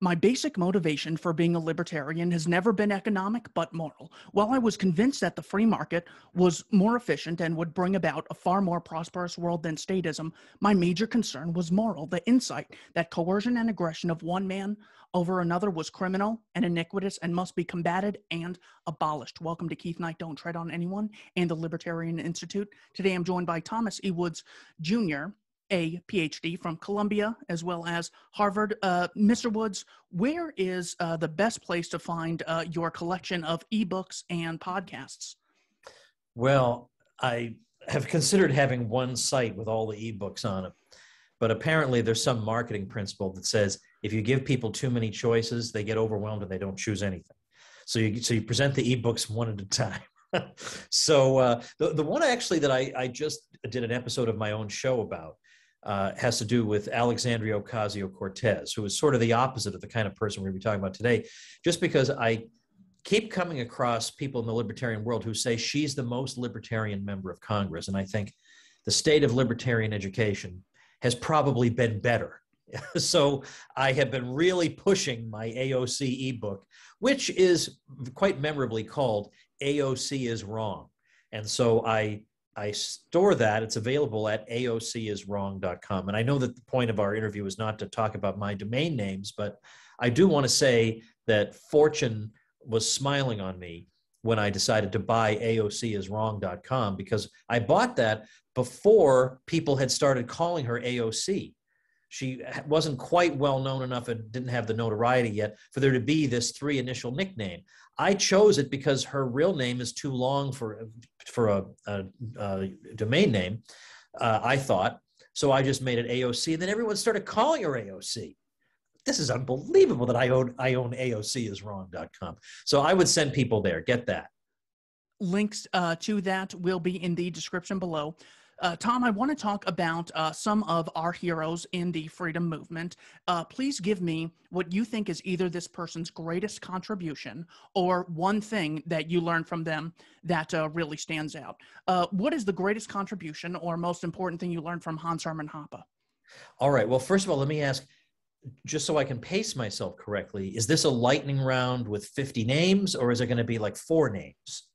My basic motivation for being a libertarian has never been economic but moral. While I was convinced that the free market was more efficient and would bring about a far more prosperous world than statism, my major concern was moral, the insight that coercion and aggression of one man over another was criminal and iniquitous and must be combated and abolished. Welcome to Keith Knight, Don't Tread on Anyone, and the Libertarian Institute. Today I'm joined by Thomas E. Woods Jr., a PhD from Columbia, as well as Harvard. Mr. Woods, where is the best place to find your collection of ebooks and podcasts? Well, I have considered having one site with all the ebooks on it, but apparently there's some marketing principle that says if you give people too many choices, they get overwhelmed and they don't choose anything. So you present the ebooks one at a time. So the one actually that I just did an episode of my own show about has to do with Alexandria Ocasio-Cortez, who is sort of the opposite of the kind of person we're going to be talking about today, just because I keep coming across people in the libertarian world who say she's the most libertarian member of Congress. And I think the state of libertarian education has probably been better. So I have been really pushing my AOC ebook, which is quite memorably called AOC is Wrong. And so I store that. It's available at aociswrong.com. And I know that the point of our interview is not to talk about my domain names, but I do want to say that fortune was smiling on me when I decided to buy aociswrong.com, because I bought that before people had started calling her AOC. She wasn't quite well known enough and didn't have the notoriety yet for there to be this three initial nickname. I chose it because her real name is too long for a domain name, I thought. So I just made it AOC, and then everyone started calling her AOC. This is unbelievable that I own aociswrong.com. So I would send people there. Get that. Links to that will be in the description below. Tom, I want to talk about some of our heroes in the freedom movement. Please give me what you think is either this person's greatest contribution or one thing that you learned from them that really stands out. What is the greatest contribution or most important thing you learned from Hans Hermann Hoppe? All right. Well, first of all, let me ask, just so I can pace myself correctly, is this a lightning round with 50 names, or is it going to be like 4 names?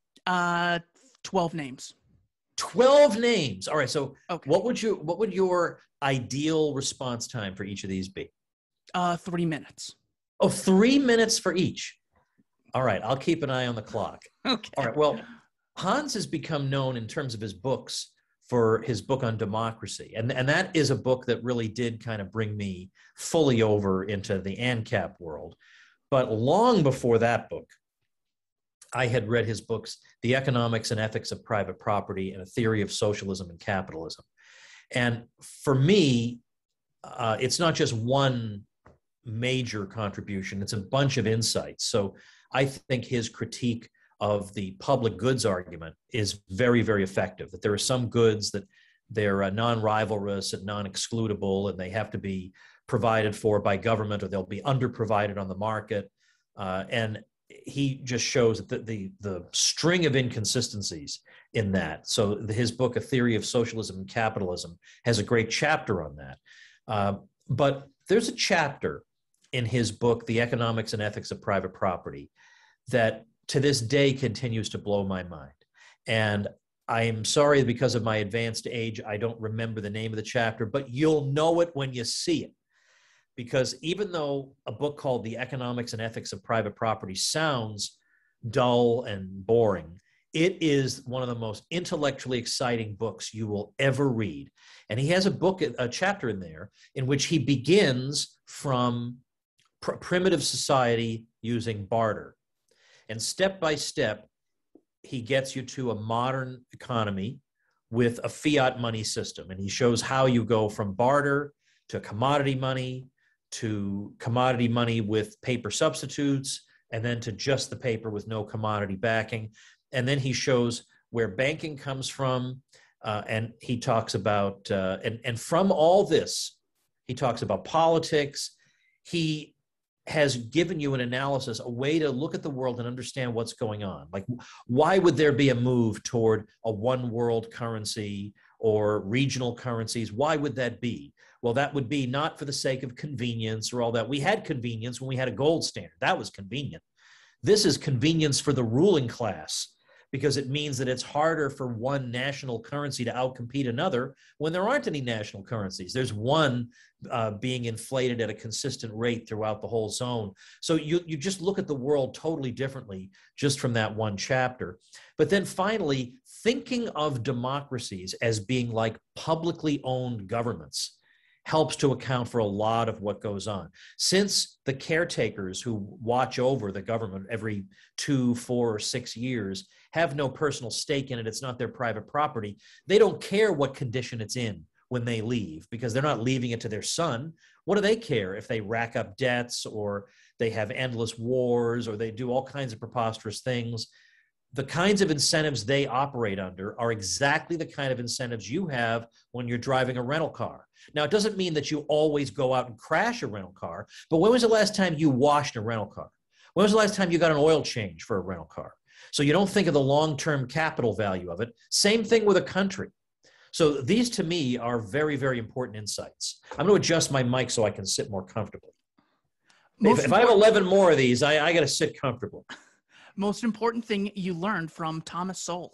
12 names. 12 names. All right. So okay. What would your ideal response time for each of these be? 3 minutes. Oh, 3 minutes for each. All right. I'll keep an eye on the clock. Okay. All right. Well, Hans has become known in terms of his books for his book on democracy. And that is a book that really did kind of bring me fully over into the ANCAP world. But long before that book, I had read his books, The Economics and Ethics of Private Property and A Theory of Socialism and Capitalism. And for me, it's not just one major contribution, it's a bunch of insights. So I think his critique of the public goods argument is very, very effective, that there are some goods that they're non-rivalrous and non-excludable, and they have to be provided for by government or they'll be underprovided on the market. And he just shows that the string of inconsistencies in that. So his book, A Theory of Socialism and Capitalism, has a great chapter on that. But there's a chapter in his book, The Economics and Ethics of Private Property, that to this day continues to blow my mind. And I'm sorry, because of my advanced age, I don't remember the name of the chapter, but you'll know it when you see it. Because even though a book called The Economics and Ethics of Private Property sounds dull and boring, it is one of the most intellectually exciting books you will ever read. And he has a chapter in there in which he begins from primitive society using barter. And step by step, he gets you to a modern economy with a fiat money system. And he shows how you go from barter to commodity money with paper substitutes, and then to just the paper with no commodity backing. And then he shows where banking comes from, and he talks about, and from all this, he talks about politics. He has given you an analysis, a way to look at the world and understand what's going on. Like, why would there be a move toward a one world currency or regional currencies. Why would that be? Well, that would be not for the sake of convenience or all that. We had convenience when we had a gold standard. That was convenient. This is convenience for the ruling class, because it means that it's harder for one national currency to outcompete another when there aren't any national currencies. There's one being inflated at a consistent rate throughout the whole zone. So you just look at the world totally differently just from that one chapter. But then finally, thinking of democracies as being like publicly owned governments helps to account for a lot of what goes on. Since the caretakers who watch over the government every 2, 4, or 6 years have no personal stake in it, it's not their private property, they don't care what condition it's in when they leave, because they're not leaving it to their son. What do they care if they rack up debts, or they have endless wars, or they do all kinds of preposterous things? The kinds of incentives they operate under are exactly the kind of incentives you have when you're driving a rental car. Now, it doesn't mean that you always go out and crash a rental car, but when was the last time you washed a rental car? When was the last time you got an oil change for a rental car? So you don't think of the long-term capital value of it. Same thing with a country. So these, to me, are very, very important insights. I'm going to adjust my mic so I can sit more comfortably. If I have 11 more of these, I got to sit comfortably. Most important thing you learned from Thomas Sowell?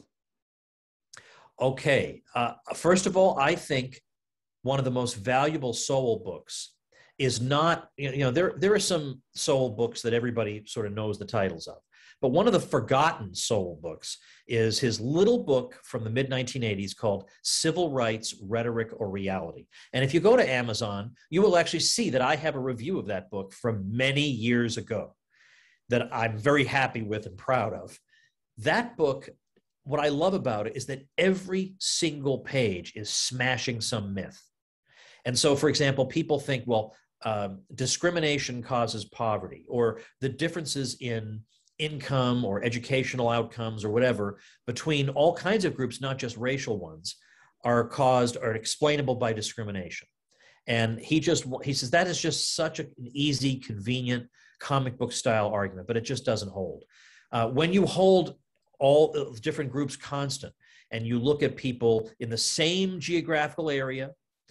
Okay. First of all, I think one of the most valuable Sowell books is not, there are some Sowell books that everybody sort of knows the titles of. But one of the forgotten Sowell books is his little book from the mid-1980s called Civil Rights, Rhetoric or Reality. And if you go to Amazon, you will actually see that I have a review of that book from many years ago that I'm very happy with and proud of. That book, what I love about it is that every single page is smashing some myth. And so, for example, people think, well, discrimination causes poverty, or the differences in income or educational outcomes or whatever between all kinds of groups, not just racial ones, are caused or explainable by discrimination. And he says that is just such an easy, convenient comic book style argument, but it just doesn't hold. When you hold all different groups constant and you look at people in the same geographical area,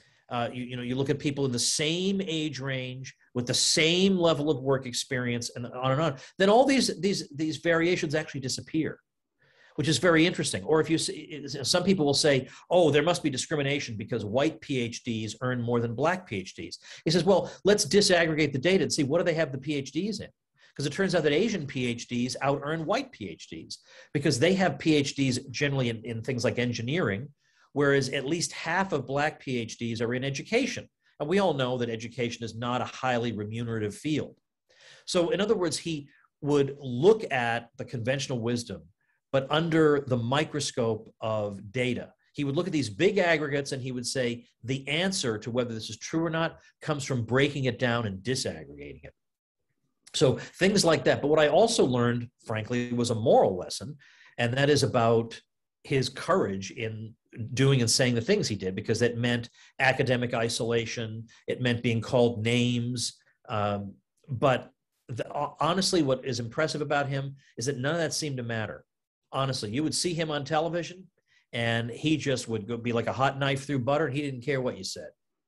you look at people in the same age range with the same level of work experience and on, then all these variations actually disappear, which is very interesting. Or if you see, some people will say, oh, there must be discrimination because white PhDs earn more than black PhDs. He says, well, let's disaggregate the data and see what do they have the PhDs in? Because it turns out that Asian PhDs out-earn white PhDs because they have PhDs generally in things like engineering, whereas at least half of black PhDs are in education. And we all know that education is not a highly remunerative field. So in other words, he would look at the conventional wisdom, but under the microscope of data. He would look at these big aggregates and he would say, the answer to whether this is true or not comes from breaking it down and disaggregating it. So things like that. But what I also learned, frankly, was a moral lesson, and that is about his courage in doing and saying the things he did, because it meant academic isolation. It meant being called names. But honestly, what is impressive about him is that none of that seemed to matter. Honestly, you would see him on television and he just would be like a hot knife through butter. He didn't care what you said.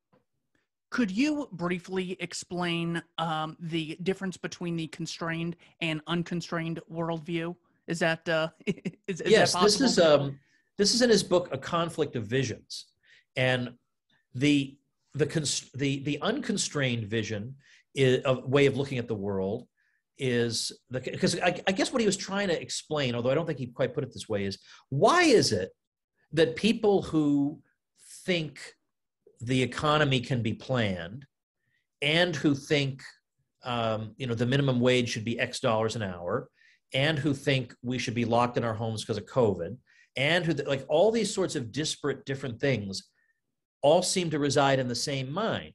Could you briefly explain the difference between the constrained and unconstrained worldview? Is that yes, that possible? This is in his book, A Conflict of Visions, and the unconstrained vision is a way of looking at the world. Because I guess what he was trying to explain, although I don't think he quite put it this way, is why is it that people who think the economy can be planned and who think the minimum wage should be X dollars an hour and who think we should be locked in our homes because of COVID and who like all these sorts of disparate different things all seem to reside in the same mind.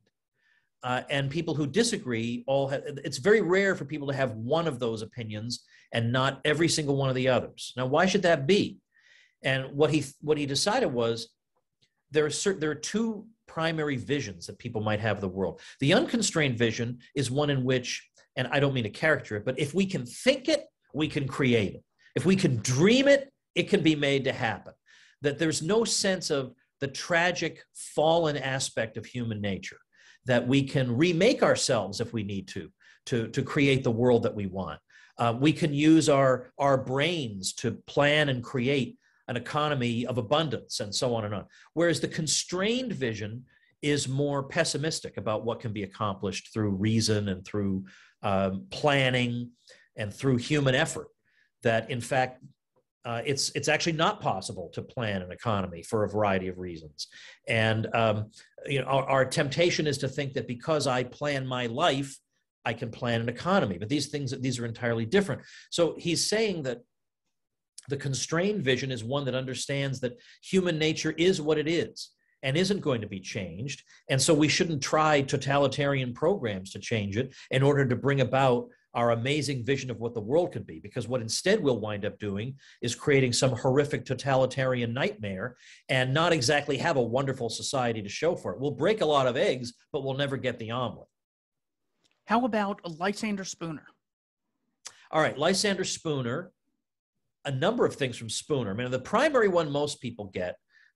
And people who disagree it's very rare for people to have one of those opinions and not every single one of the others. Now, why should that be? And what he decided was there are two primary visions that people might have of the world. The unconstrained vision is one in which, and I don't mean to caricature it, but if we can think it, we can create it. If we can dream it, it can be made to happen. That there's no sense of the tragic fallen aspect of human nature, that we can remake ourselves if we need to create the world that we want. We can use our brains to plan and create an economy of abundance and so on and on. Whereas the constrained vision is more pessimistic about what can be accomplished through reason and through planning and through human effort. That in fact, it's actually not possible to plan an economy for a variety of reasons. And our temptation is to think that because I plan my life, I can plan an economy. But these are entirely different. So he's saying that the constrained vision is one that understands that human nature is what it is and isn't going to be changed. And so we shouldn't try totalitarian programs to change it in order to bring about our amazing vision of what the world could be, because what instead we'll wind up doing is creating some horrific totalitarian nightmare and not exactly have a wonderful society to show for it. We'll break a lot of eggs, but we'll never get the omelet. How about Lysander Spooner? All right, Lysander Spooner, a number of things from Spooner. I mean, the primary one most people get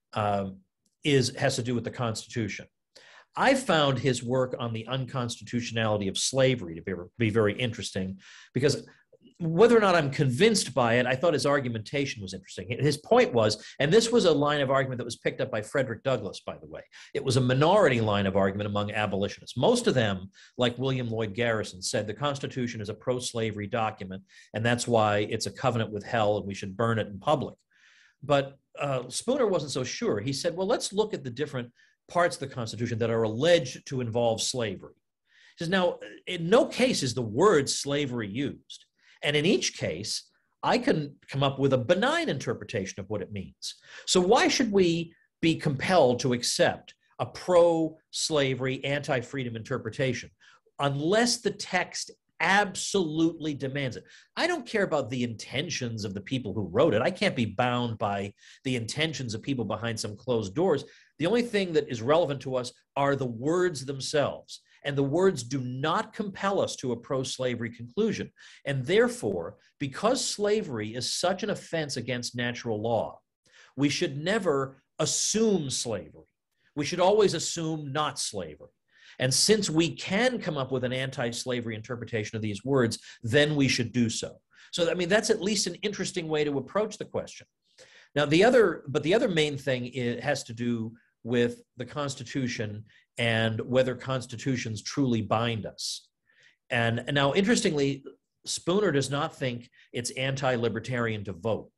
has to do with the Constitution. I found his work on the unconstitutionality of slavery to be very interesting, because whether or not I'm convinced by it, I thought his argumentation was interesting. His point was, and this was a line of argument that was picked up by Frederick Douglass, by the way. It was a minority line of argument among abolitionists. Most of them, like William Lloyd Garrison, said the Constitution is a pro-slavery document, and that's why it's a covenant with hell and we should burn it in public. But Spooner wasn't so sure. He said, well, let's look at the different parts of the Constitution that are alleged to involve slavery. He says, now, in no case is the word slavery used. And in each case, I can come up with a benign interpretation of what it means. So why should we be compelled to accept a pro-slavery, anti-freedom interpretation unless the text absolutely demands it? I don't care about the intentions of the people who wrote it. I can't be bound by the intentions of people behind some closed doors. The only thing that is relevant to us are the words themselves. And the words do not compel us to a pro-slavery conclusion. And therefore, because slavery is such an offense against natural law, we should never assume slavery. We should always assume not slavery. And since we can come up with an anti-slavery interpretation of these words, then we should do so. So, I mean, that's at least an interesting way to approach the question. Now, the other main thing has to do with the Constitution and whether constitutions truly bind us. And now, interestingly, Spooner does not think it's anti-libertarian to vote.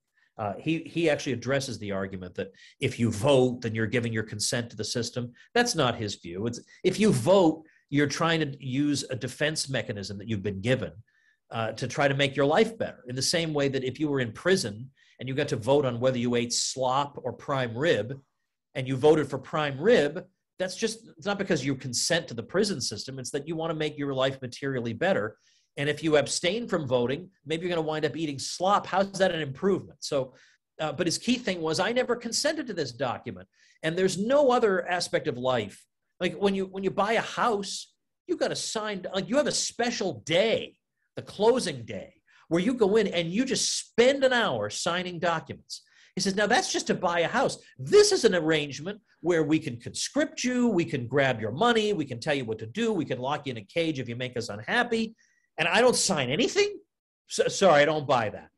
He actually addresses the argument that if you vote, then you're giving your consent to the system. That's not his view. It's if you vote, you're trying to use a defense mechanism that you've been given to try to make your life better. In the same way that if you were in prison and you got to vote on whether you ate slop or prime rib, and you voted for prime rib, it's not because you consent to the prison system. It's that you want to make your life materially better. And if you abstain from voting, maybe you're going to wind up eating slop. How's that an improvement? So, but his key thing was, I never consented to this document. And there's no other aspect of life. Like when you buy a house, you got to sign, like you have a special day, the closing day, where you go in and you just spend an hour signing documents. He says, now that's just to buy a house. This is an arrangement where we can conscript you, we can grab your money, we can tell you what to do, we can lock you in a cage if you make us unhappy, and I don't sign anything? Sorry, I don't buy that.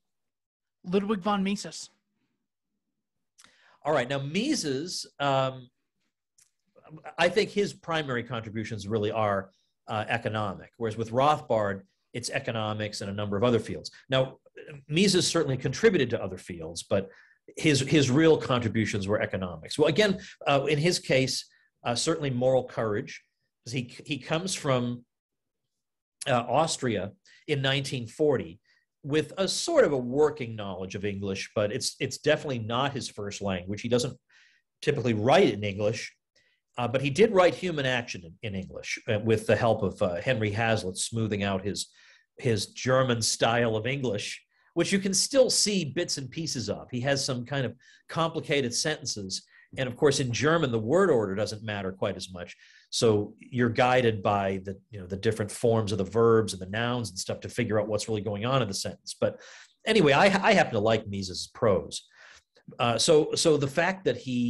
Ludwig von Mises. All right, now Mises, I think his primary contributions really are economic, whereas with Rothbard, it's economics and a number of other fields. Now, Mises certainly contributed to other fields, but his real contributions were economics. Well, again, in his case, certainly moral courage, because he comes from Austria in 1940 with a sort of a working knowledge of English, but it's definitely not his first language. He doesn't typically write in English, but he did write Human Action in English with the help of Henry Hazlitt, smoothing out his German style of English, which you can still see bits and pieces of. He has some kind of complicated sentences. And of course, in German, the word order doesn't matter quite as much. So you're guided by the different forms of the verbs and the nouns and stuff to figure out what's really going on in the sentence. But anyway, I happen to like Mises' prose. So the fact that he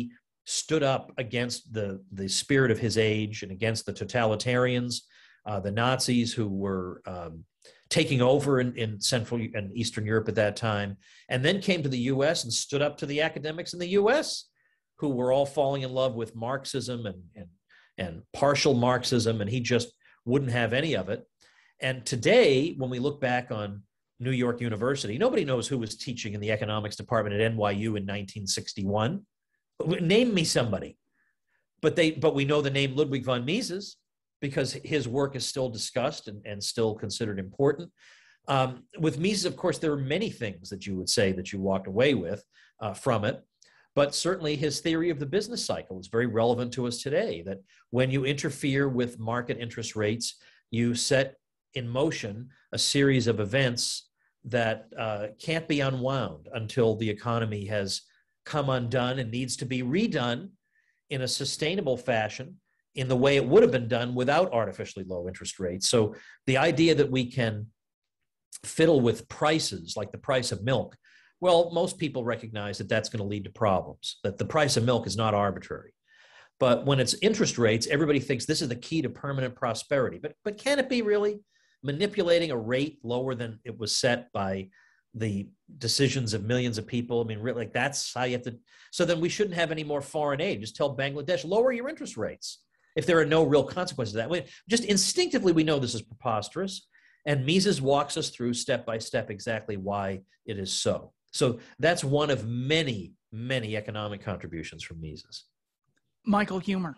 stood up against the spirit of his age and against the totalitarians, the Nazis who were taking over in Central and Eastern Europe at that time, and then came to the U.S. and stood up to the academics in the U.S. who were all falling in love with Marxism and partial Marxism, and he just wouldn't have any of it. And today, when we look back on New York University, nobody knows who was teaching in the economics department at NYU in 1961. Name me somebody. But we know the name Ludwig von Mises because his work is still discussed and still considered important. With Mises, of course, there are many things that you would say that you walked away with from it. But certainly his theory of the business cycle is very relevant to us today, that when you interfere with market interest rates, you set in motion a series of events that can't be unwound until the economy has come undone and needs to be redone in a sustainable fashion in the way it would have been done without artificially low interest rates. So the idea that we can fiddle with prices like the price of milk, well, most people recognize that that's going to lead to problems, that the price of milk is not arbitrary. But when it's interest rates, everybody thinks this is the key to permanent prosperity. But can it be really? Manipulating a rate lower than it was set by the decisions of millions of people. I mean, really, like that's how you have to. So then we shouldn't have any more foreign aid. Just tell Bangladesh, lower your interest rates if there are no real consequences of that. Just instinctively, we know this is preposterous. And Mises walks us through step by step exactly why it is so. So that's one of many, many economic contributions from Mises. Michael Huemer.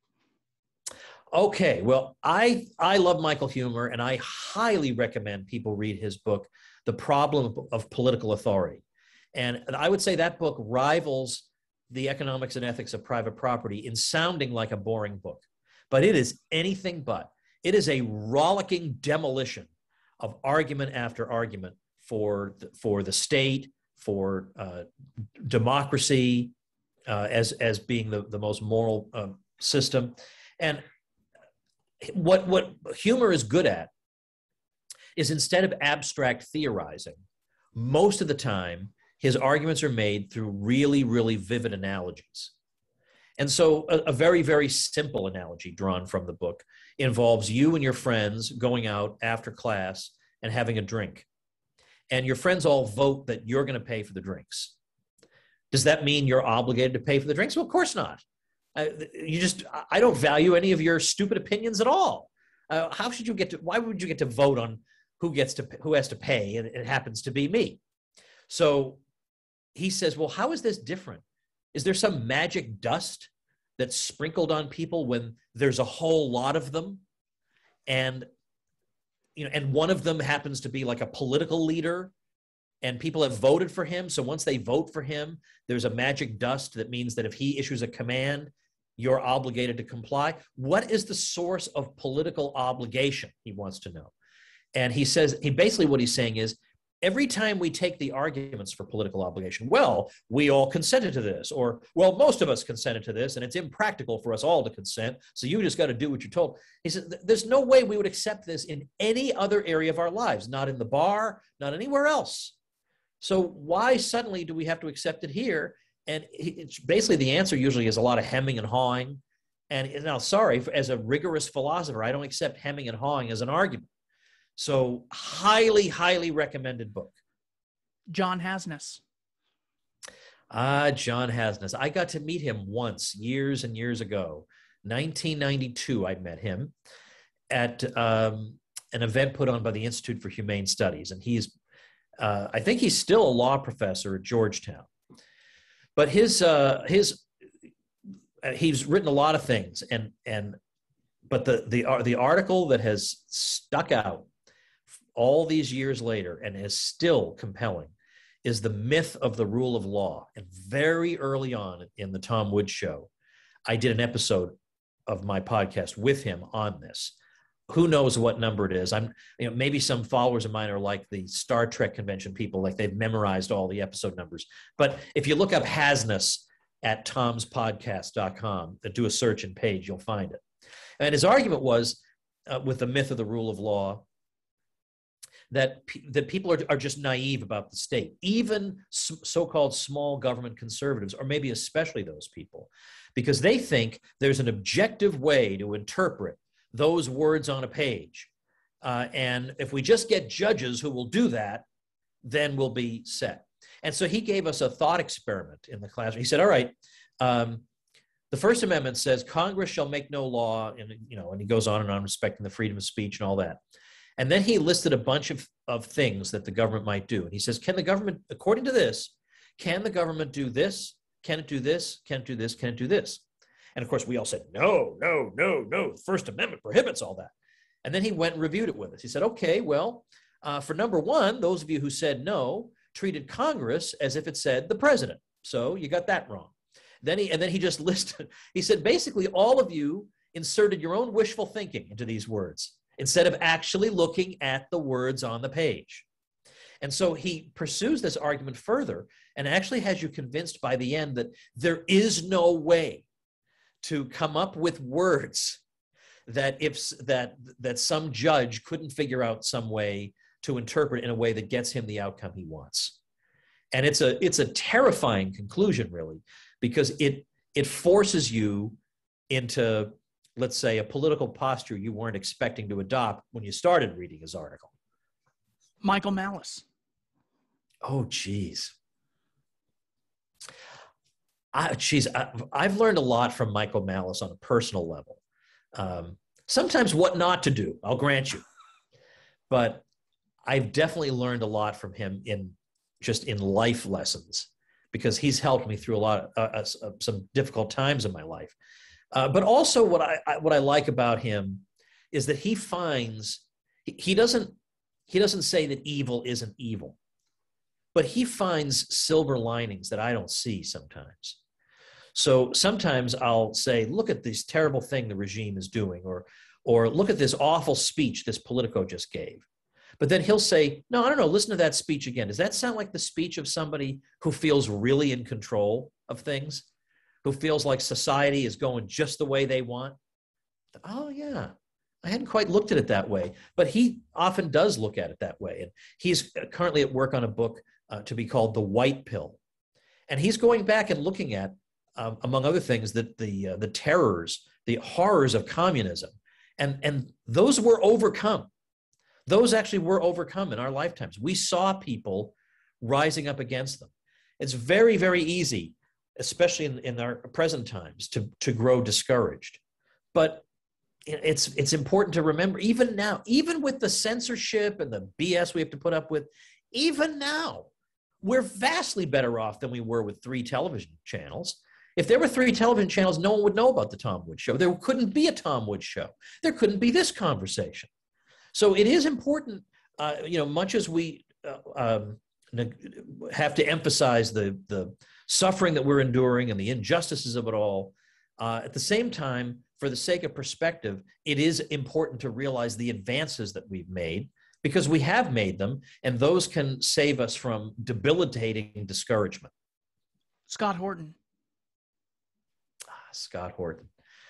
Okay, well, I love Michael Huemer, and I highly recommend people read his book, The Problem of Political Authority. And I would say that book rivals The Economics and Ethics of Private Property in sounding like a boring book. But it is anything but. It is a rollicking demolition of argument after argument for the state, for democracy as being the most moral system. And what Huemer is good at is, instead of abstract theorizing, most of the time his arguments are made through really, really vivid analogies. And so a very, very simple analogy drawn from the book involves you and your friends going out after class and having a drink. And your friends all vote that you're going to pay for the drinks. Does that mean you're obligated to pay for the drinks? Well, of course not. I don't value any of your stupid opinions at all. How should you why would you get to vote on who has to pay? And it happens to be me. So he says, well, how is this different? Is there some magic dust that's sprinkled on people when there's a whole lot of them? And one of them happens to be like a political leader, and people have voted for him. So once they vote for him, there's a magic dust that means that if he issues a command, you're obligated to comply. What is the source of political obligation? He wants to know. And he says, what he's saying is, every time we take the arguments for political obligation, well, we all consented to this, or, well, most of us consented to this, and it's impractical for us all to consent, so you just got to do what you're told. He says, there's no way we would accept this in any other area of our lives, not in the bar, not anywhere else. So why suddenly do we have to accept it here? And it's basically, the answer usually is a lot of hemming and hawing. And now, sorry, as a rigorous philosopher, I don't accept hemming and hawing as an argument. So highly, highly recommended book. John Hasnas. John Hasnas. I got to meet him once, years and years ago. 1992, I met him at an event put on by the Institute for Humane Studies. And I think he's still a law professor at Georgetown. But he's written a lot of things, but the article that has stuck out all these years later and is still compelling is The Myth of the Rule of Law. And very early on in the Tom Woods Show, I did an episode of my podcast with him on this. Who knows what number it is? Maybe some followers of mine are like the Star Trek convention people, like they've memorized all the episode numbers. But if you look up Hasnas at tomspodcast.com, do a search and page, you'll find it. And his argument was, with The Myth of the Rule of Law, that people are just naive about the state, even so-called small government conservatives, or maybe especially those people, because they think there's an objective way to interpret those words on a page. And if we just get judges who will do that, then we'll be set. And so he gave us a thought experiment in the classroom. He said, all right, the First Amendment says Congress shall make no law, and he goes on and on respecting the freedom of speech and all that. And then he listed a bunch of things that the government might do. And he says, can the government, according to this, can the government do this? Can it do this? Can it do this? Can it do this? And of course, we all said, no, no, no, no. The First Amendment prohibits all that. And then he went and reviewed it with us. He said, okay, well, for number one, those of you who said no treated Congress as if it said the president. So you got that wrong. Then he just listed, he said, basically, all of you inserted your own wishful thinking into these words, instead of actually looking at the words on the page. And so he pursues this argument further and actually has you convinced by the end that there is no way to come up with words that that some judge couldn't figure out some way to interpret in a way that gets him the outcome he wants. And it's a terrifying conclusion, really, because it forces you into, let's say, a political posture you weren't expecting to adopt when you started reading his article. Michael Malice. Oh, geez. I've learned a lot from Michael Malice on a personal level. Sometimes what not to do, I'll grant you. But I've definitely learned a lot from him in life lessons, because he's helped me through a lot of some difficult times in my life. But also what I like about him is that he doesn't say that evil isn't evil, but he finds silver linings that I don't see sometimes. So sometimes I'll say, look at this terrible thing the regime is doing, or look at this awful speech this Politico just gave. But then he'll say, no, I don't know, listen to that speech again. Does that sound like the speech of somebody who feels really in control of things? Who feels like society is going just the way they want? Oh, yeah. I hadn't quite looked at it that way. But he often does look at it that way. And he's currently at work on a book to be called The White Pill. And he's going back and looking at, among other things, the terrors, the horrors of communism. And those were overcome. Those actually were overcome in our lifetimes. We saw people rising up against them. It's very, very easy, especially in our present times, to grow discouraged. But it's important to remember, even now, even with the censorship and the BS we have to put up with, even now, we're vastly better off than we were with 3 television channels. If there were 3 television channels, no one would know about the Tom Woods Show. There couldn't be a Tom Woods Show. There couldn't be this conversation. So it is important, much as we have to emphasize the suffering that we're enduring and the injustices of it all, at the same time, for the sake of perspective, it is important to realize the advances that we've made, because we have made them, and those can save us from debilitating discouragement. Scott Horton. Scott Horton.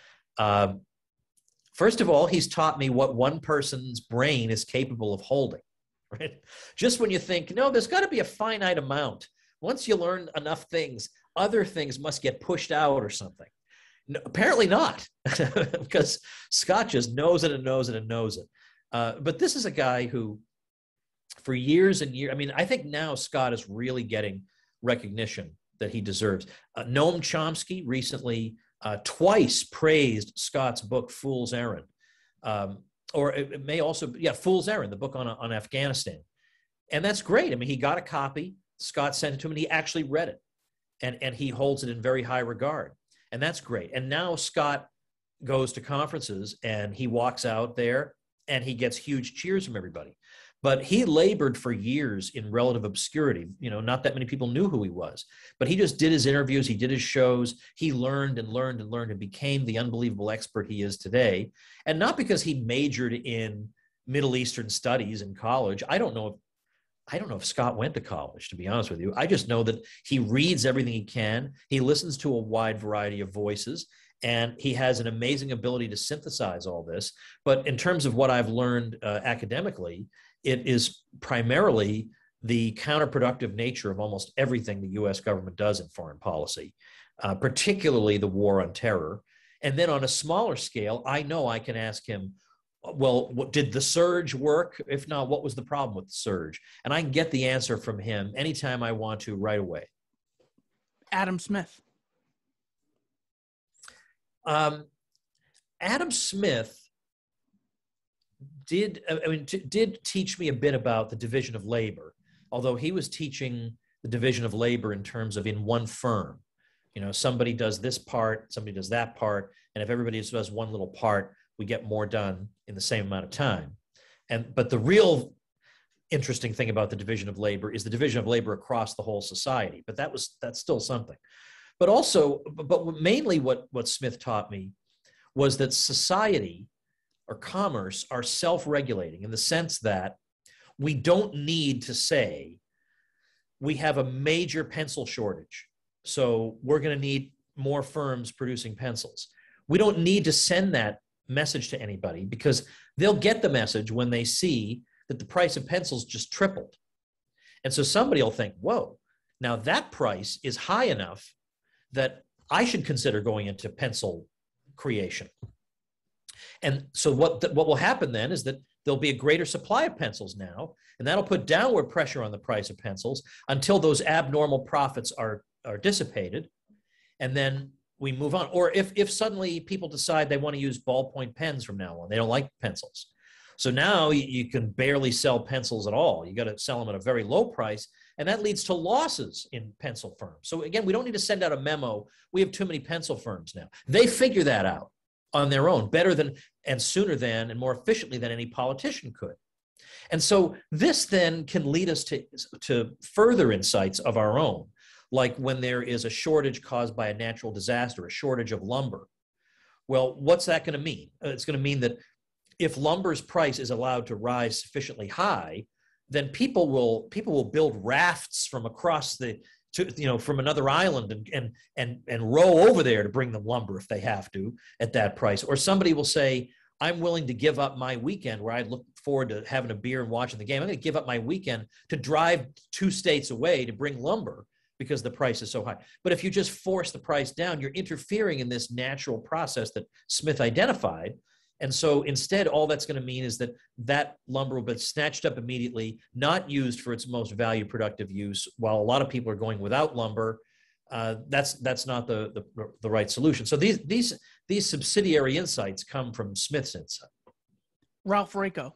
First of all, he's taught me what one person's brain is capable of holding, right? Just when you think, no, there's got to be a finite amount. Once you learn enough things, other things must get pushed out or something. No, apparently not, because Scott just knows it and knows it and knows it. But this is a guy who, for years and years, I think now Scott is really getting recognition that he deserves. Noam Chomsky recently twice praised Scott's book, Fool's Errand. Or it may also, Fool's Errand, the book on Afghanistan. And that's great. He got a copy. Scott sent it to him, and he actually read it. And he holds it in very high regard. And that's great. And now Scott goes to conferences, and he walks out there, and he gets huge cheers from everybody. But he labored for years in relative obscurity. Not that many people knew who he was. But he just did his interviews. He did his shows. He learned and learned and learned and became the unbelievable expert he is today. And not because he majored in Middle Eastern studies in college. I don't know if Scott went to college, to be honest with you. I just know that he reads everything he can. He listens to a wide variety of voices. And he has an amazing ability to synthesize all this. But in terms of what I've learned academically, it is primarily the counterproductive nature of almost everything the U.S. government does in foreign policy, particularly the war on terror. And then on a smaller scale, I know I can ask him, well, did the surge work? If not, what was the problem with the surge? And I can get the answer from him anytime I want to right away. Adam Smith. Adam Smith did teach me a bit about the division of labor, although he was teaching the division of labor in terms of in one firm. You know, somebody does this part, somebody does that part, and if everybody does one little part, we get more done in the same amount of time. But the real interesting thing about the division of labor is the division of labor across the whole society. But that's still something. But mainly what Smith taught me was that society or commerce are self-regulating in the sense that we don't need to say we have a major pencil shortage, so we're going to need more firms producing pencils. We don't need to send that message to anybody because they'll get the message when they see that the price of pencils just tripled. And so somebody will think, whoa, now that price is high enough that I should consider going into pencil creation. And so what will happen then is that there'll be a greater supply of pencils now, and that'll put downward pressure on the price of pencils until those abnormal profits are dissipated. And then we move on. Or if suddenly people decide they want to use ballpoint pens from now on, they don't like pencils. So now you can barely sell pencils at all. You got to sell them at a very low price, and that leads to losses in pencil firms. So again, we don't need to send out a memo. We have too many pencil firms now. They figure that out on their own better than and sooner than and more efficiently than any politician could. And so this then can lead us to further insights of our own, like when there is a shortage caused by a natural disaster, a shortage of lumber. Well, what's that going to mean? It's going to mean that if lumber's price is allowed to rise sufficiently high, then people will build rafts from across from another island and row over there to bring them lumber if they have to at that price. Or somebody will say, I'm willing to give up my weekend where I look forward to having a beer and watching the game. I'm going to give up my weekend to drive 2 states away to bring lumber because the price is so high. But if you just force the price down, you're interfering in this natural process that Smith identified. And so instead, all that's going to mean is that lumber will be snatched up immediately, not used for its most value productive use. While a lot of people are going without lumber, that's not the right solution. So these subsidiary insights come from Smith's insight. Ralph Raico.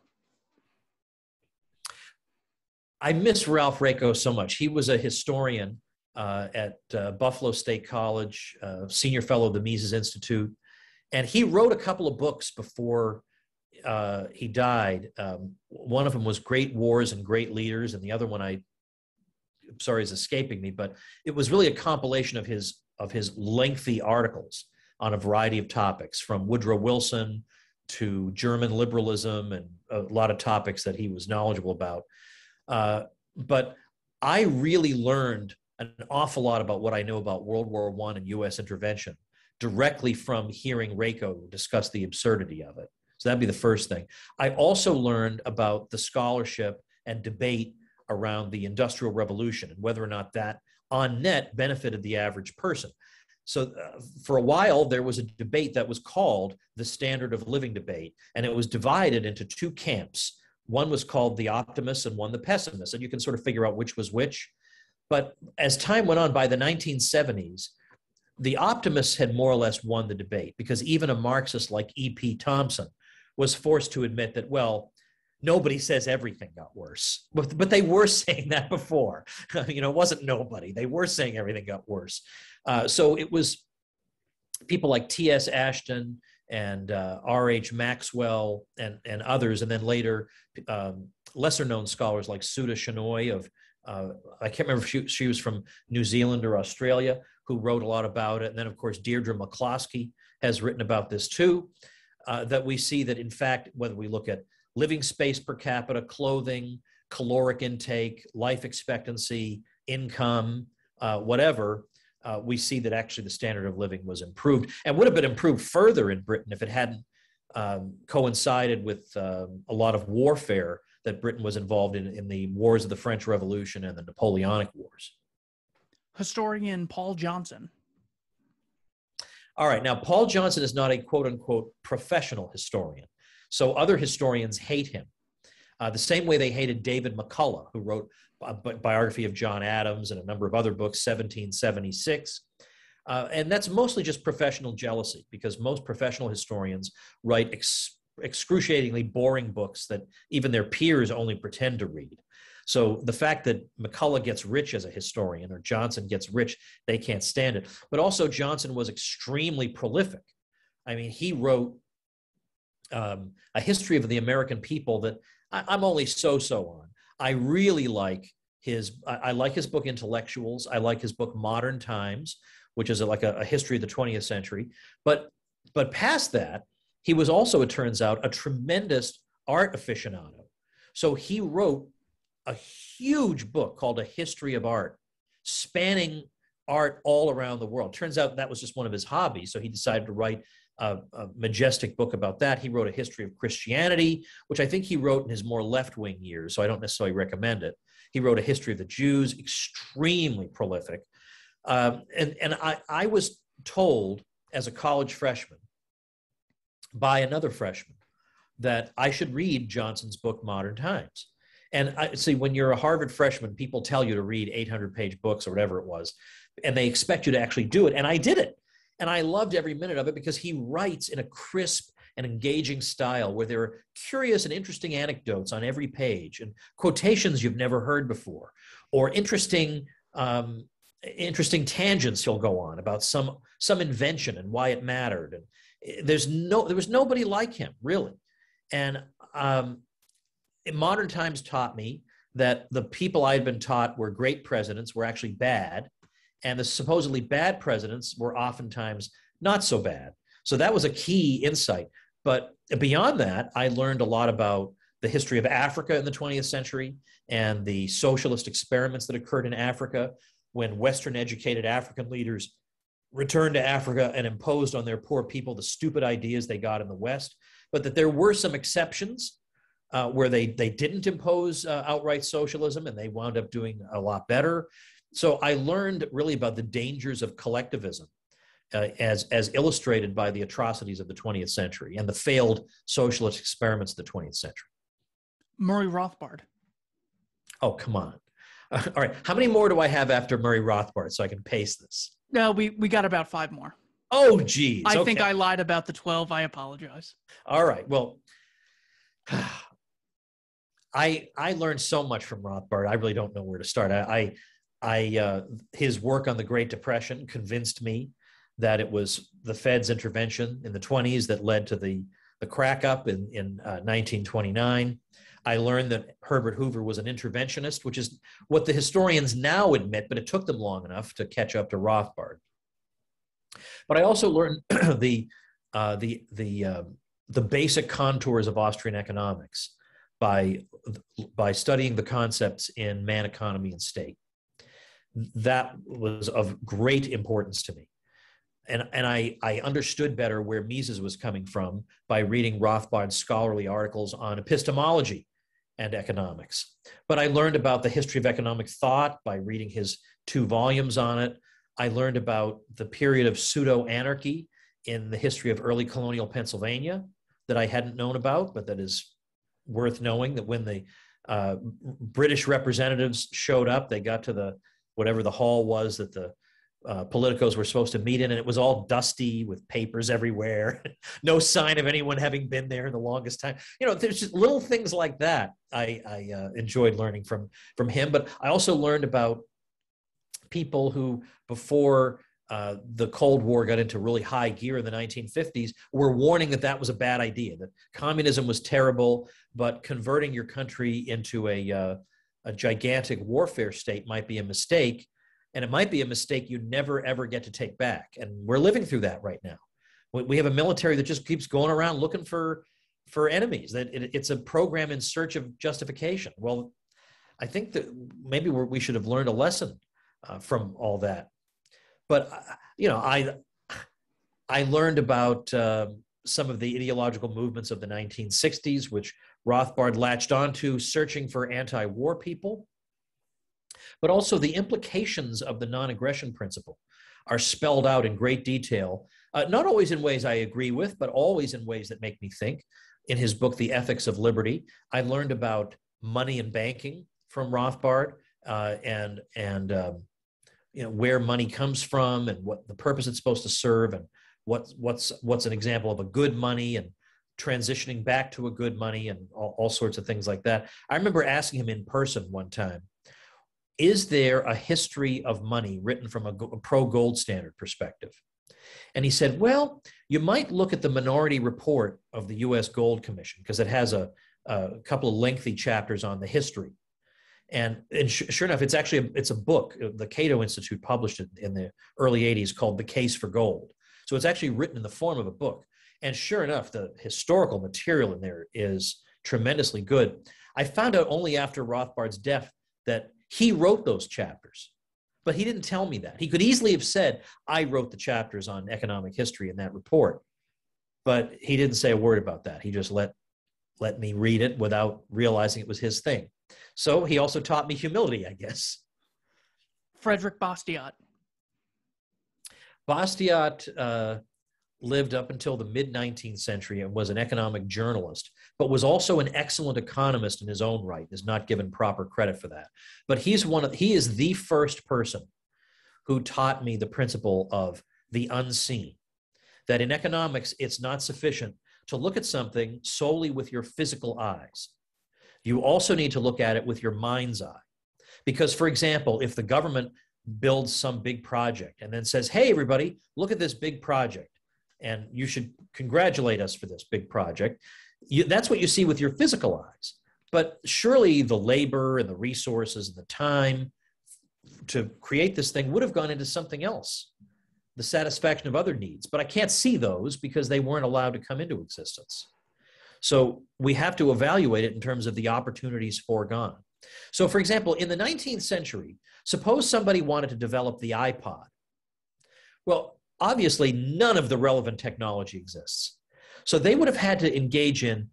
I miss Ralph Raico so much. He was a historian at Buffalo State College, senior fellow of the Mises Institute. And he wrote a couple of books before he died. One of them was Great Wars and Great Leaders, and the other one I'm sorry is escaping me, but it was really a compilation of his lengthy articles on a variety of topics, from Woodrow Wilson to German liberalism and a lot of topics that he was knowledgeable about. But I really learned an awful lot about what I know about World War I and U.S. intervention directly from hearing Raico discuss the absurdity of it. So that'd be the first thing. I also learned about the scholarship and debate around the Industrial Revolution and whether or not that on net benefited the average person. So for a while, there was a debate that was called the standard of living debate, and it was divided into 2 camps. One was called the optimists and one the pessimists, and you can sort of figure out which was which. But as time went on, by the 1970s, the optimists had more or less won the debate because even a Marxist like E.P. Thompson was forced to admit that, well, nobody says everything got worse. But they were saying that before. It wasn't nobody. They were saying everything got worse. So it was people like T.S. Ashton and R.H. Maxwell and others, and then later lesser-known scholars like Sudha Shenoy of, I can't remember if she was from New Zealand or Australia, who wrote a lot about it. And then, of course, Deirdre McCloskey has written about this too, that we see that, in fact, whether we look at living space per capita, clothing, caloric intake, life expectancy, income, whatever, we see that actually the standard of living was improved and would have been improved further in Britain if it hadn't coincided with a lot of warfare that Britain was involved in the wars of the French Revolution and the Napoleonic Wars. Historian Paul Johnson. All right, now Paul Johnson is not a quote-unquote professional historian, so other historians hate him. The same way they hated David McCullough, who wrote a biography of John Adams and a number of other books, 1776. And that's mostly just professional jealousy, because most professional historians write excruciatingly boring books that even their peers only pretend to read. So the fact that McCullough gets rich as a historian or Johnson gets rich, they can't stand it. But also Johnson was extremely prolific. I mean, he wrote a history of the American people that I'm only so-so on. I really like I like his book Intellectuals. I like his book Modern Times, which is like a history of the 20th century. But past that, he was also, it turns out, a tremendous art aficionado. So he wrote a huge book called A History of Art, spanning art all around the world. Turns out that was just one of his hobbies, so he decided to write a majestic book about that. He wrote A History of Christianity, which I think he wrote in his more left-wing years, so I don't necessarily recommend it. He wrote A History of the Jews, extremely prolific. And I was told as a college freshman by another freshman that I should read Johnson's book, Modern Times. And I see, when you're a Harvard freshman, people tell you to read 800-page books or whatever it was, and they expect you to actually do it. And I did it. And I loved every minute of it because he writes in a crisp and engaging style where there are curious and interesting anecdotes on every page and quotations you've never heard before, or interesting tangents he'll go on about some invention and why it mattered. And there was nobody like him, really. And Modern Times taught me that the people I had been taught were great presidents were actually bad, and the supposedly bad presidents were oftentimes not so bad. So that was a key insight. But beyond that, I learned a lot about the history of Africa in the 20th century and the socialist experiments that occurred in Africa when Western educated African leaders returned to Africa and imposed on their poor people the stupid ideas they got in the West, but that there were some exceptions where they didn't impose outright socialism, and they wound up doing a lot better. So I learned really about the dangers of collectivism as illustrated by the atrocities of the 20th century and the failed socialist experiments of the 20th century. Murray Rothbard. Oh, come on. All right. How many more do I have after Murray Rothbard so I can pace this? No, we got about 5 more. Oh, geez. I think I lied about the 12. I apologize. All right. Well, I learned so much from Rothbard. I really don't know where to start. His work on the Great Depression convinced me that it was the Fed's intervention in the 1920s that led to the crack up in 1929. I learned that Herbert Hoover was an interventionist, which is what the historians now admit, but it took them long enough to catch up to Rothbard. But I also learned the basic contours of Austrian economics by studying the concepts in Man, Economy, and State. That was of great importance to me. And I understood better where Mises was coming from by reading Rothbard's scholarly articles on epistemology and economics. But I learned about the history of economic thought by reading his 2 volumes on it. I learned about the period of pseudo-anarchy in the history of early colonial Pennsylvania that I hadn't known about, but that is worth knowing, that when the British representatives showed up, they got to whatever the hall was that the politicos were supposed to meet in, and it was all dusty with papers everywhere. No sign of anyone having been there in the longest time. There's just little things like that I enjoyed learning from him. But I also learned about people who, before the Cold War got into really high gear in the 1950s, were warning that was a bad idea, that communism was terrible, but converting your country into a gigantic warfare state might be a mistake. And it might be a mistake you never, ever get to take back. And we're living through that right now. We have a military that just keeps going around looking for enemies, that it's a program in search of justification. Well, I think that maybe we should have learned a lesson from all that. But, I learned about some of the ideological movements of the 1960s, which Rothbard latched onto, searching for anti-war people, but also the implications of the non-aggression principle are spelled out in great detail, not always in ways I agree with, but always in ways that make me think. In his book, The Ethics of Liberty, I learned about money and banking from Rothbard, and where money comes from and what the purpose it's supposed to serve, and what's an example of a good money and transitioning back to a good money, and all sorts of things like that. I remember asking him in person one time, is there a history of money written from a pro-gold standard perspective? And he said, well, you might look at the Minority Report of the U.S. Gold Commission, because it has a couple of lengthy chapters on the history. And sure enough, it's a book. The Cato Institute published it in the early 80s called The Case for Gold. So it's actually written in the form of a book. And sure enough, the historical material in there is tremendously good. I found out only after Rothbard's death that he wrote those chapters, but he didn't tell me that. He could easily have said, I wrote the chapters on economic history in that report, but he didn't say a word about that. He just let me read it without realizing it was his thing. So he also taught me humility, I guess. Frederick Bastiat. Bastiat lived up until the mid-19th century and was an economic journalist, but was also an excellent economist in his own right, is not given proper credit for that. But he is the first person who taught me the principle of the unseen, that in economics, it's not sufficient to look at something solely with your physical eyes. You also need to look at it with your mind's eye. Because, for example, if the government builds some big project and then says, hey, everybody, look at this big project, and you should congratulate us for this big project, that's what you see with your physical eyes. But surely the labor and the resources and the time to create this thing would have gone into something else, the satisfaction of other needs. But I can't see those because they weren't allowed to come into existence. So we have to evaluate it in terms of the opportunities foregone. So, for example, in the 19th century, suppose somebody wanted to develop the iPod. Well, obviously, none of the relevant technology exists. So they would have had to engage in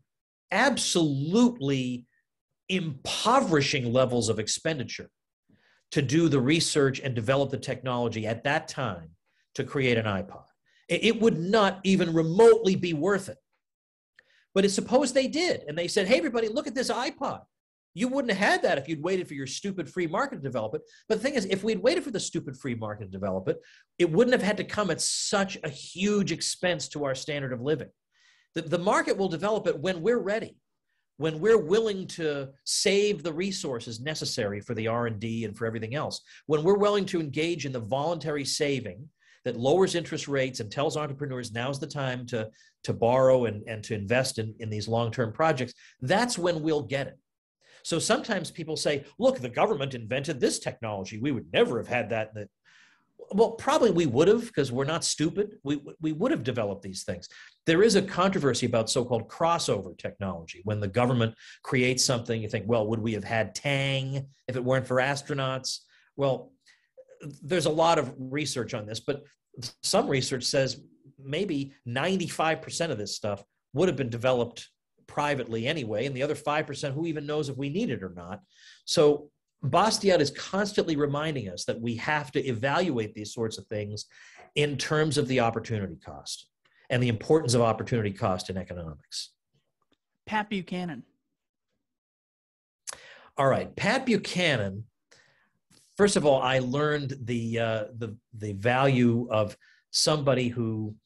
absolutely impoverishing levels of expenditure to do the research and develop the technology at that time to create an iPod. It would not even remotely be worth it. But suppose they did, and they said, hey, everybody, look at this iPod. You wouldn't have had that if you'd waited for your stupid free market to develop it. But the thing is, if we'd waited for the stupid free market to develop it, it wouldn't have had to come at such a huge expense to our standard of living. The market will develop it when we're ready, when we're willing to save the resources necessary for the R&D and for everything else, when we're willing to engage in the voluntary saving that lowers interest rates and tells entrepreneurs now's the time to borrow and to invest in these long-term projects, that's when we'll get it. So sometimes people say, look, the government invented this technology. We would never have had that. Well, probably we would have, because we're not stupid. We would have developed these things. There is a controversy about so-called crossover technology. When the government creates something, you think, well, would we have had Tang if it weren't for astronauts? Well, there's a lot of research on this, but some research says maybe 95% of this stuff would have been developed privately anyway, and the other 5%, who even knows if we need it or not. So Bastiat is constantly reminding us that we have to evaluate these sorts of things in terms of the opportunity cost and the importance of opportunity cost in economics. Pat Buchanan. All right, Pat Buchanan. First of all, I learned the value of somebody who,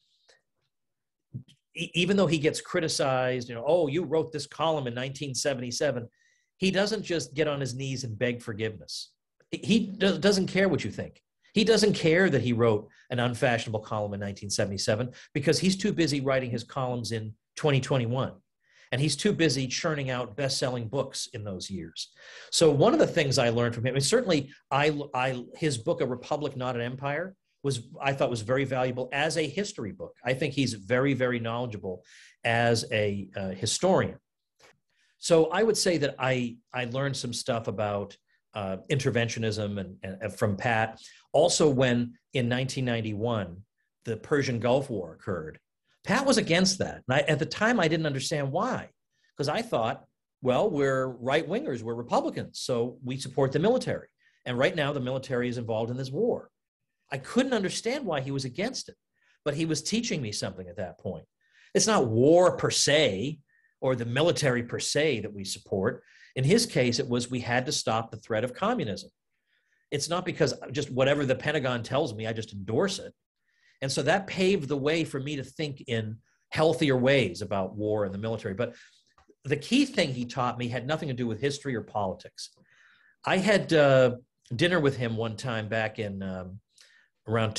even though he gets criticized, oh, you wrote this column in 1977, he doesn't just get on his knees and beg forgiveness. He doesn't care what you think. He doesn't care that he wrote an unfashionable column in 1977 because he's too busy writing his columns in 2021. And he's too busy churning out best-selling books in those years. So one of the things I learned from him, and certainly his book, A Republic, Not an Empire, I thought was very valuable as a history book. I think he's very, very knowledgeable as a historian. So I would say that I learned some stuff about interventionism and from Pat. Also, when in 1991, the Persian Gulf War occurred, Pat was against that. And at the time, I didn't understand why, because I thought Well, we're right-wingers, we're Republicans, so we support the military. And right now, the military is involved in this war. I couldn't understand why he was against it, but he was teaching me something at that point. It's not war per se or the military per se that we support. In his case, it was we had to stop the threat of communism. It's not because just whatever the Pentagon tells me, I just endorse it. And so that paved the way for me to think in healthier ways about war and the military. But the key thing he taught me had nothing to do with history or politics. I had dinner with him one time back in around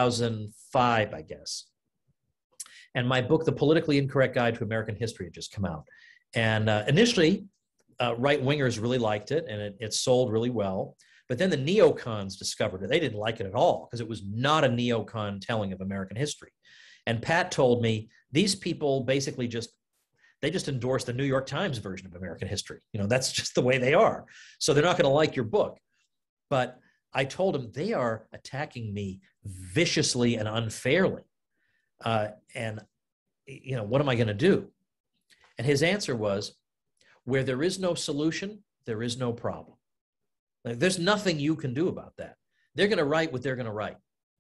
2005, I guess. And my book, The Politically Incorrect Guide to American History, had just come out. And initially, right-wingers really liked it, and it sold really well. But then the neocons discovered it. They didn't like it at all because it was not a neocon telling of American history. And Pat told me these people basically they just endorse the New York Times version of American history. You know, that's just the way they are. So they're not going to like your book. But I told him they are attacking me viciously and unfairly. And, you know, what am I going to do? And his answer was, where there is no solution, there is no problem. Like, there's nothing you can do about that. They're going to write what they're going to write.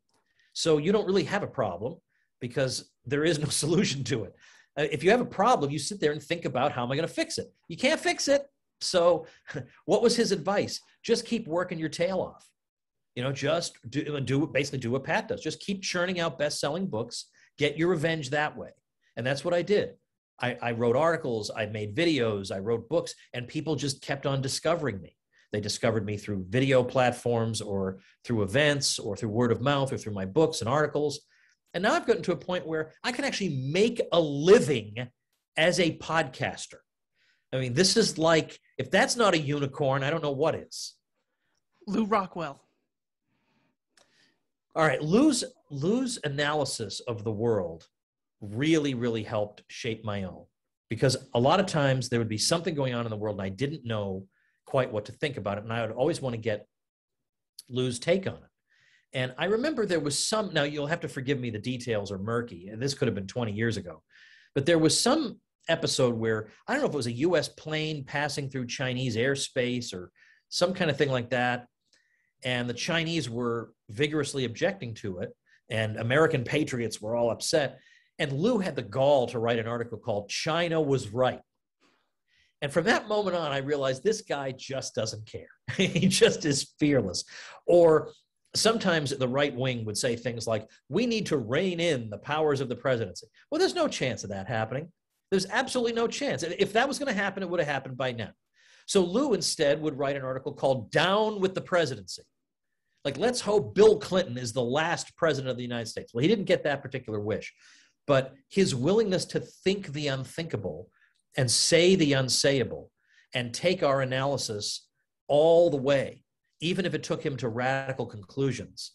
So you don't really have a problem because there is no solution to it. If you have a problem, you sit there and think about how am I going to fix it? You can't fix it. So what was his advice? Just keep working your tail off. You know, just basically do what Pat does. Just keep churning out best-selling books, get your revenge that way. And that's what I did. I wrote articles, I made videos, I wrote books, and people just kept on discovering me. They discovered me through video platforms or through events or through word of mouth or through my books and articles. And now I've gotten to a point where I can actually make a living as a podcaster. I mean, this is like, if that's not a unicorn, I don't know what is. Lew Rockwell. All right, Lew's analysis of the world really, really helped shape my own, because a lot of times there would be something going on in the world and I didn't know quite what to think about it. And I would always want to get Lew's take on it. And I remember there was now you'll have to forgive me, the details are murky, and this could have been 20 years ago, but there was some episode where, I don't know if it was a US plane passing through Chinese airspace or some kind of thing like that. And the Chinese were vigorously objecting to it, and American patriots were all upset. And Lew had the gall to write an article called China Was Right. And from that moment on, I realized this guy just doesn't care. He just is fearless. Or sometimes the right wing would say things like, we need to rein in the powers of the presidency. Well, there's no chance of that happening. There's absolutely no chance. If that was going to happen, it would have happened by now. So Lew instead would write an article called Down with the Presidency. Like, let's hope Bill Clinton is the last president of the United States. Well, he didn't get that particular wish, but his willingness to think the unthinkable and say the unsayable and take our analysis all the way, even if it took him to radical conclusions,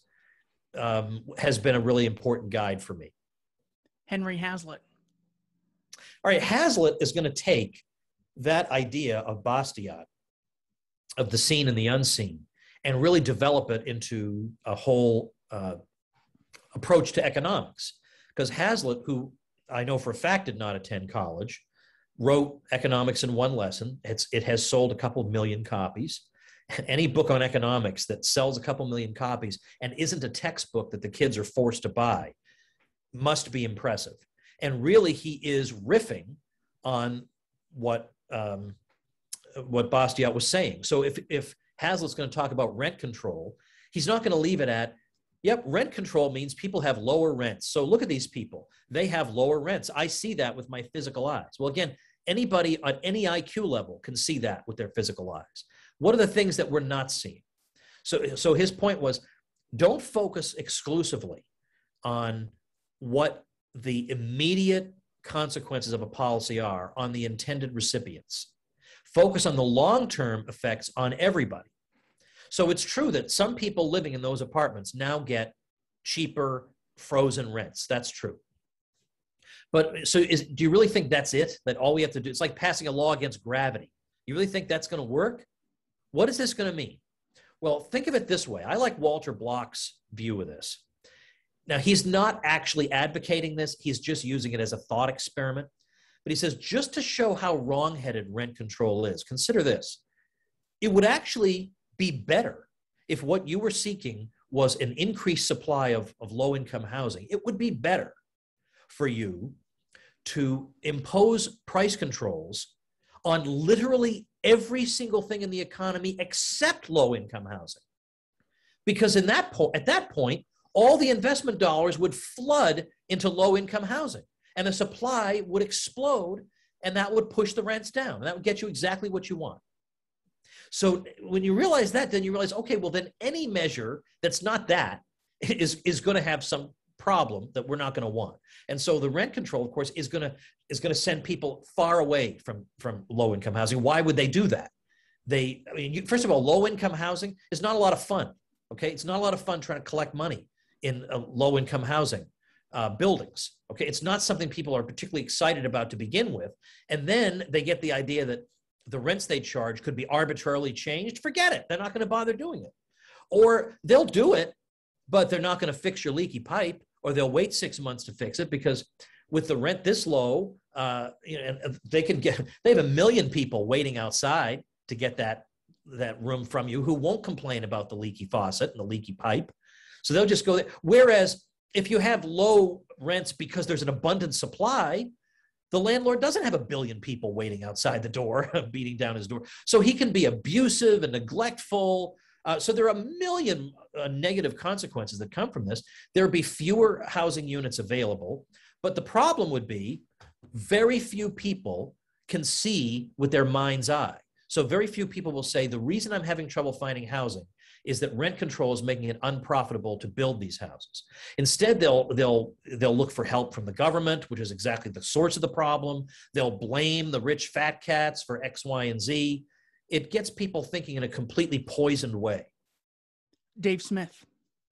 has been a really important guide for me. Henry Hazlitt. All right, Hazlitt is going to take that idea of Bastiat, of the seen and the unseen, and really develop it into a whole approach to economics. Because Hazlitt, who I know for a fact did not attend college, wrote Economics in One Lesson. It has sold a couple million copies. Any book on economics that sells a couple million copies and isn't a textbook that the kids are forced to buy must be impressive. And really, he is riffing on what Bastiat was saying. So if Hazlitt's going to talk about rent control, he's not going to leave it at, yep, rent control means people have lower rents. So look at these people. They have lower rents. I see that with my physical eyes. Well, again, anybody at any IQ level can see that with their physical eyes. What are the things that we're not seeing? So his point was, don't focus exclusively on what the immediate consequences of a policy are on the intended recipients. Focus on the long-term effects on everybody. So it's true that some people living in those apartments now get cheaper frozen rents. That's true. But so do you really think that's it? That all we have to do, it's like passing a law against gravity. You really think that's going to work? What is this going to mean? Well, think of it this way. I like Walter Block's view of this. Now, he's not actually advocating this. He's just using it as a thought experiment. But he says, just to show how wrongheaded rent control is, consider this. It would actually be better if what you were seeking was an increased supply of low-income housing. It would be better for you to impose price controls on literally every single thing in the economy except low-income housing. Because at that point, all the investment dollars would flood into low-income housing, and the supply would explode, and that would push the rents down. And that would get you exactly what you want. So when you realize that, then you realize, okay, well, then any measure that's not that is going to have some problem that we're not going to want. And so the rent control, of course, is going to send people far away from low-income housing. Why would they do that? First of all, low-income housing is not a lot of fun. Okay, it's not a lot of fun trying to collect money in low-income housing buildings. Okay, it's not something people are particularly excited about to begin with. And then they get the idea that the rents they charge could be arbitrarily changed. Forget it. They're not going to bother doing it. Or they'll do it, but they're not going to fix your leaky pipe, or they'll wait 6 months to fix it, because with the rent this low, they have 1 million people waiting outside to get that room from you who won't complain about the leaky faucet and the leaky pipe. So they'll just go there. Whereas if you have low rents because there's an abundant supply, the landlord doesn't have 1 billion people waiting outside the door, beating down his door. So he can be abusive and neglectful. So there are 1 million negative consequences that come from this. There would be fewer housing units available. But the problem would be very few people can see with their mind's eye. So very few people will say, the reason I'm having trouble finding housing is that rent control is making it unprofitable to build these houses. Instead, they'll look for help from the government, which is exactly the source of the problem. They'll blame the rich fat cats for X, Y, and Z. It gets people thinking in a completely poisoned way. Dave Smith.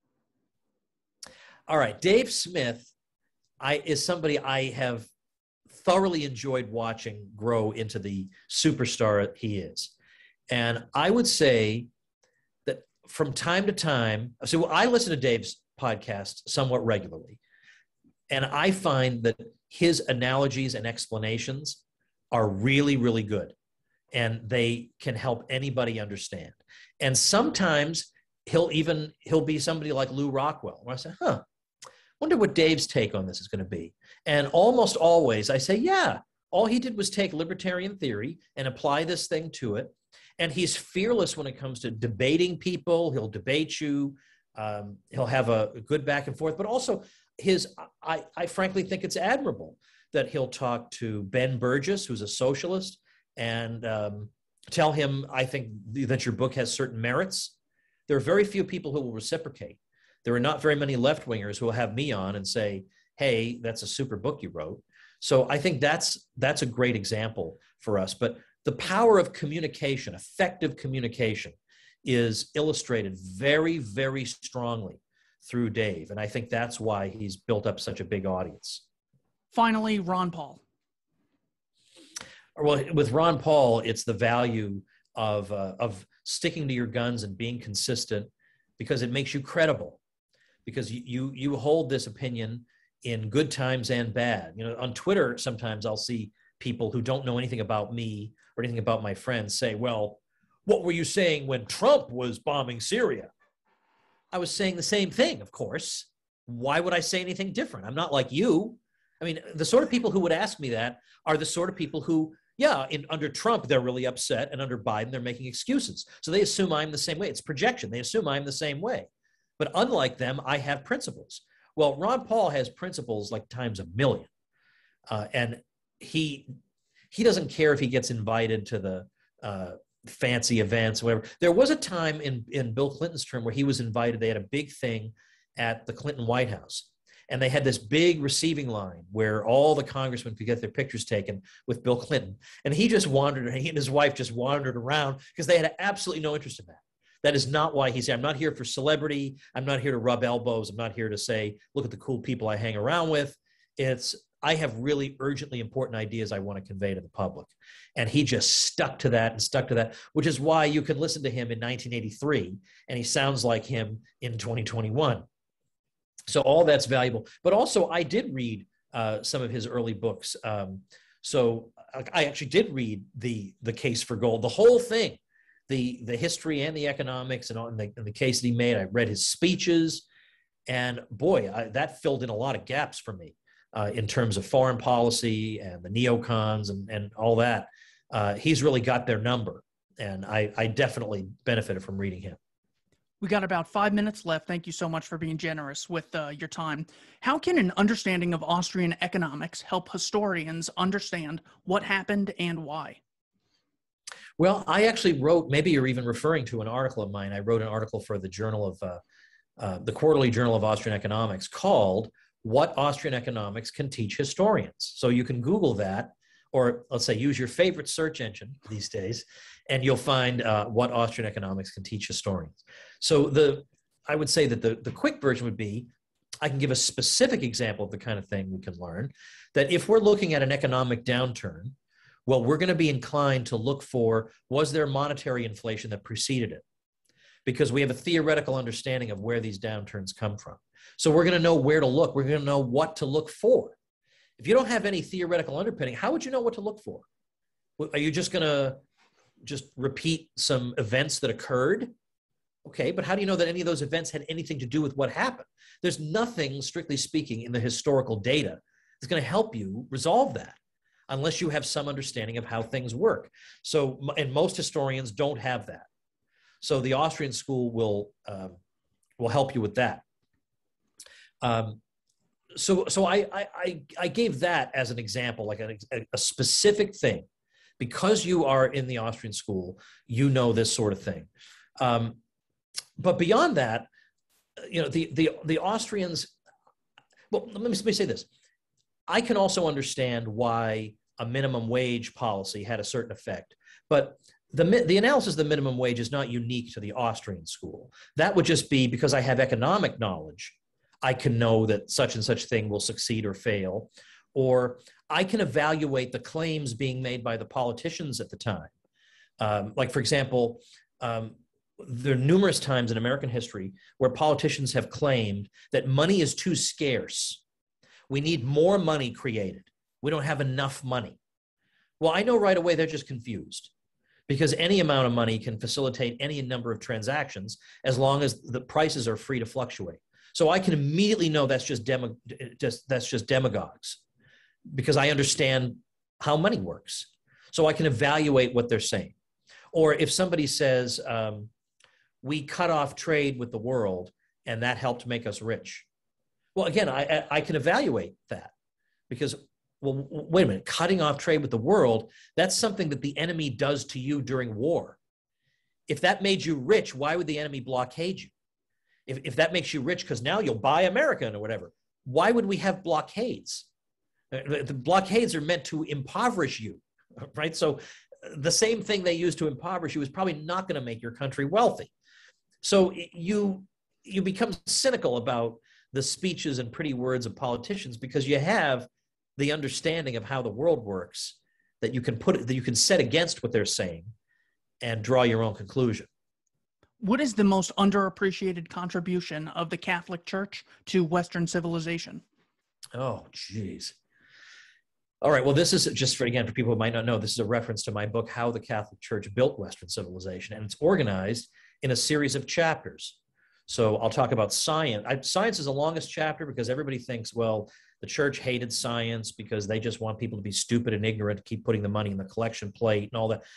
All right, Dave Smith is somebody I have thoroughly enjoyed watching grow into the superstar he is. And I would say that from time to time, so I listen to Dave's podcast somewhat regularly, and I find that his analogies and explanations are really, really good, and they can help anybody understand. And sometimes he'll be somebody like Lew Rockwell, where I say, wonder what Dave's take on this is going to be. And almost always I say, yeah, all he did was take libertarian theory and apply this thing to it. And he's fearless when it comes to debating people. He'll debate you. He'll have a good back and forth. But also I frankly think it's admirable that he'll talk to Ben Burgess, who's a socialist, and tell him, I think that your book has certain merits. There are very few people who will reciprocate. There are not very many left-wingers who will have me on and say, hey, that's a super book you wrote. So I think that's a great example for us. But the power of communication, effective communication, is illustrated very, very strongly through Dave. And I think that's why he's built up such a big audience. Finally, Ron Paul. Well, with Ron Paul, it's the value of sticking to your guns and being consistent, because it makes you credible. Because you hold this opinion in good times and bad. You know, on Twitter, sometimes I'll see people who don't know anything about me or anything about my friends say, well, what were you saying when Trump was bombing Syria? I was saying the same thing, of course. Why would I say anything different? I'm not like you. I mean, the sort of people who would ask me that are the sort of people who, under Trump, they're really upset, and under Biden, they're making excuses. So they assume I'm the same way. It's projection. They assume I'm the same way. But unlike them, I have principles. Well, Ron Paul has principles like times 1,000,000. And he doesn't care if he gets invited to the fancy events, whatever. There was a time in Bill Clinton's term where he was invited. They had a big thing at the Clinton White House. And they had this big receiving line where all the congressmen could get their pictures taken with Bill Clinton. And he and his wife just wandered around because they had absolutely no interest in that. That is not why he's here. I'm not here for celebrity. I'm not here to rub elbows. I'm not here to say, look at the cool people I hang around with. I have really urgently important ideas I want to convey to the public. And he just stuck to that, which is why you can listen to him in 1983 and he sounds like him in 2021. So all that's valuable. But also I did read some of his early books. So I actually did read the Case for Gold, the whole thing, the history and the economics and the case that he made. I read his speeches, and boy, that filled in a lot of gaps for me in terms of foreign policy and the neocons and all that. He's really got their number, and I definitely benefited from reading him. We got about 5 minutes left. Thank you so much for being generous with your time. How can an understanding of Austrian economics help historians understand what happened and why? Well, I actually wrote, maybe you're even referring to an article of mine. I wrote an article for the the Quarterly Journal of Austrian Economics called "What Austrian Economics Can Teach Historians." So you can Google that, or let's say use your favorite search engine these days, and you'll find what Austrian economics can teach historians. So I would say that the quick version would be, I can give a specific example of the kind of thing we can learn, that if we're looking at an economic downturn, well, we're going to be inclined to look for, was there monetary inflation that preceded it? Because we have a theoretical understanding of where these downturns come from. So we're going to know where to look. We're going to know what to look for. If you don't have any theoretical underpinning, how would you know what to look for? Are you just going to repeat some events that occurred? Okay, but how do you know that any of those events had anything to do with what happened? There's nothing, strictly speaking, in the historical data that's going to help you resolve that unless you have some understanding of how things work. So, and most historians don't have that. So the Austrian school will help you with that. So I gave that as an example, like a specific thing. Because you are in the Austrian school, you know this sort of thing. But beyond that, you know, the Austrians, well, let me say this. I can also understand why a minimum wage policy had a certain effect, but the analysis of the minimum wage is not unique to the Austrian school. That would just be because I have economic knowledge. I can know that such and such thing will succeed or fail, or I can evaluate the claims being made by the politicians at the time. Like, for example, there are numerous times in American history where politicians have claimed that money is too scarce. We need more money created. We don't have enough money. Well, I know right away they're just confused, because any amount of money can facilitate any number of transactions as long as the prices are free to fluctuate. So I can immediately know that's just demagogues, because I understand how money works. So I can evaluate what they're saying. Or if somebody says, we cut off trade with the world and that helped make us rich. Well, again, I can evaluate that, because, well, wait a minute, cutting off trade with the world, that's something that the enemy does to you during war. If that made you rich, why would the enemy blockade you? If that makes you rich because now you'll buy American or whatever, why would we have blockades? The blockades are meant to impoverish you, right? So the same thing they use to impoverish you is probably not going to make your country wealthy. So you become cynical about the speeches and pretty words of politicians because you have the understanding of how the world works that you can set against what they're saying and draw your own conclusion. What is the most underappreciated contribution of the Catholic Church to Western civilization? Oh, geez. All right. Well, this is just for people who might not know, this is a reference to my book, How the Catholic Church Built Western Civilization, and it's organized in a series of chapters. So I'll talk about science. Science is the longest chapter because everybody thinks, well, the church hated science because they just want people to be stupid and ignorant, to keep putting the money in the collection plate and all that.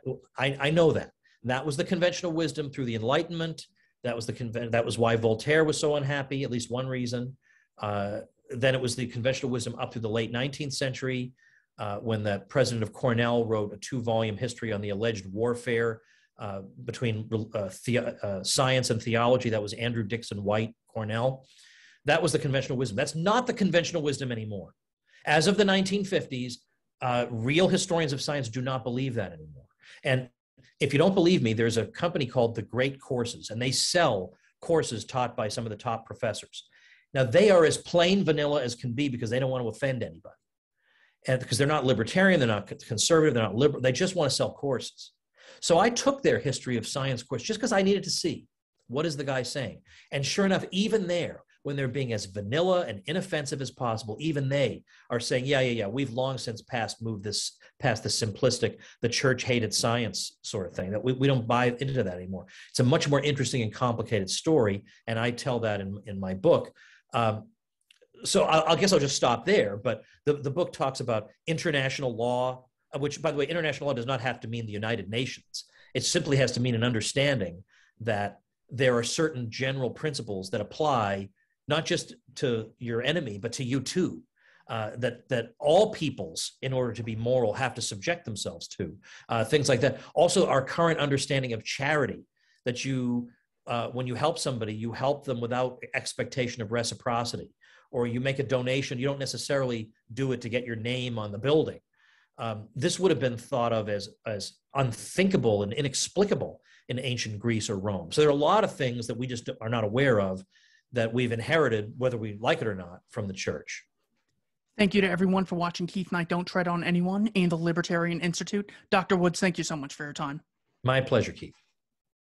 I know that. That was the conventional wisdom through the Enlightenment. That was why Voltaire was so unhappy, at least one reason. Then it was the conventional wisdom up through the late 19th century, when the president of Cornell wrote a 2-volume history on the alleged warfare between science and theology. That was Andrew Dixon White, Cornell. That was the conventional wisdom. That's not the conventional wisdom anymore. As of the 1950s, real historians of science do not believe that anymore. And if you don't believe me, there's a company called The Great Courses, and they sell courses taught by some of the top professors. Now, they are as plain vanilla as can be because they don't want to offend anybody. And because they're not libertarian, they're not conservative, they're not liberal, they just want to sell courses. So I took their history of science course just because I needed to see what is the guy saying. And sure enough, even there, when they're being as vanilla and inoffensive as possible, even they are saying, yeah, we've long since moved this past the simplistic, the church hated science sort of thing, that we don't buy into that anymore. It's a much more interesting and complicated story, and I tell that in my book. So I guess I'll just stop there, but the book talks about international law, which, by the way, international law does not have to mean the United Nations. It simply has to mean an understanding that there are certain general principles that apply not just to your enemy, but to you too. That all peoples, in order to be moral, have to subject themselves to things like that. Also, our current understanding of charity, that you, when you help somebody, you help them without expectation of reciprocity, or you make a donation, you don't necessarily do it to get your name on the building. This would have been thought of as unthinkable and inexplicable in ancient Greece or Rome. So there are a lot of things that we just are not aware of that we've inherited, whether we like it or not, from the church. Thank you to everyone for watching Keith Knight Don't Tread on Anyone and the Libertarian Institute. Dr. Woods, thank you so much for your time. My pleasure, Keith.